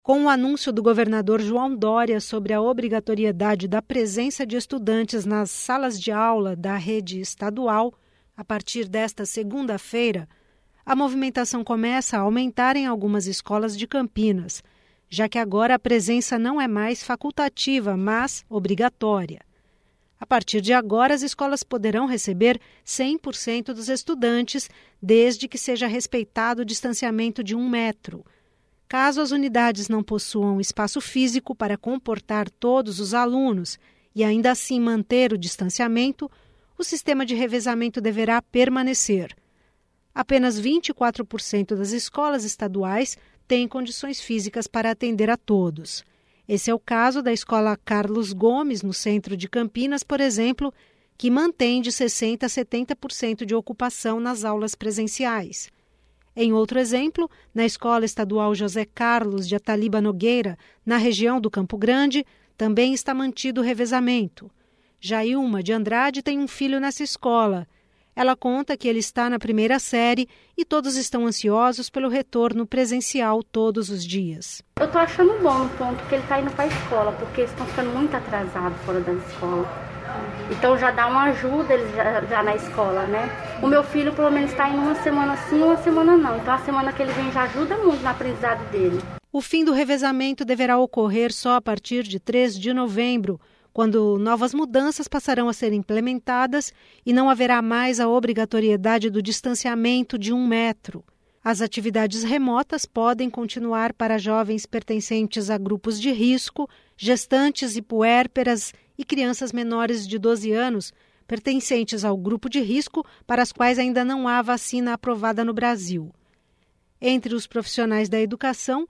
Com o anúncio do governador João Dória sobre a obrigatoriedade da presença de estudantes nas salas de aula da rede estadual, a partir desta segunda-feira, a movimentação começa a aumentar em algumas escolas de Campinas, já que agora a presença não é mais facultativa, mas obrigatória. A partir de agora, as escolas poderão receber 100% dos estudantes, desde que seja respeitado o distanciamento de 1 metro. Caso as unidades não possuam espaço físico para comportar todos os alunos e ainda assim manter o distanciamento, o sistema de revezamento deverá permanecer. Apenas 24% das escolas estaduais têm condições físicas para atender a todos. Esse é o caso da Escola Carlos Gomes, no centro de Campinas, por exemplo, que mantém de 60% a 70% de ocupação nas aulas presenciais. Em outro exemplo, na Escola Estadual José Carlos de Ataliba Nogueira, na região do Campo Grande, também está mantido o revezamento. Jailma de Andrade tem um filho nessa escola. Ela conta que ele está na 1ª série e todos estão ansiosos pelo retorno presencial todos os dias. Eu estou achando bom no ponto que ele está indo para a escola, porque eles estão ficando muito atrasados fora da escola. Então já dá uma ajuda eles já na escola, né? O meu filho pelo menos está indo uma semana sim, uma semana não. Então a semana que ele vem já ajuda muito no aprendizado dele. O fim do revezamento deverá ocorrer só a partir de 3 de novembro, quando novas mudanças passarão a ser implementadas e não haverá mais a obrigatoriedade do distanciamento de 1 metro. As atividades remotas podem continuar para jovens pertencentes a grupos de risco, gestantes e puérperas e crianças menores de 12 anos, pertencentes ao grupo de risco para as quais ainda não há vacina aprovada no Brasil. Entre os profissionais da educação,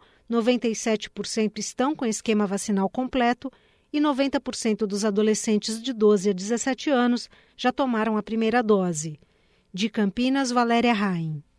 97% estão com esquema vacinal completo e 90% dos adolescentes de 12 a 17 anos já tomaram a 1ª dose. De Campinas, Valéria Raim.